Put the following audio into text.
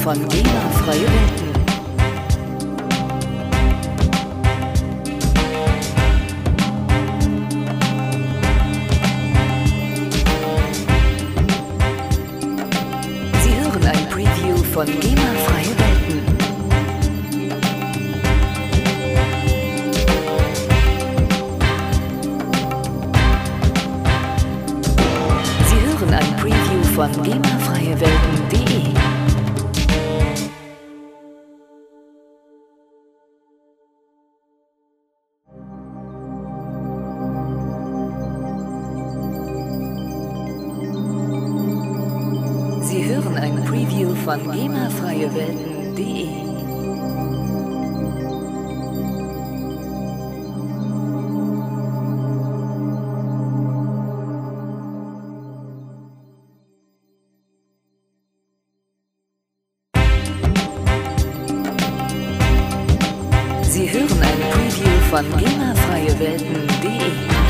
von GEMA Freie Welten. Sie hören ein Preview von GEMA Freie Welten. Sie hören ein Preview von GEMA-Freie-Welten.de. Sie hören ein Preview von GEMA-Freie-Welten.de. Sie hören ein Preview von GEMA-Freie Welten.de.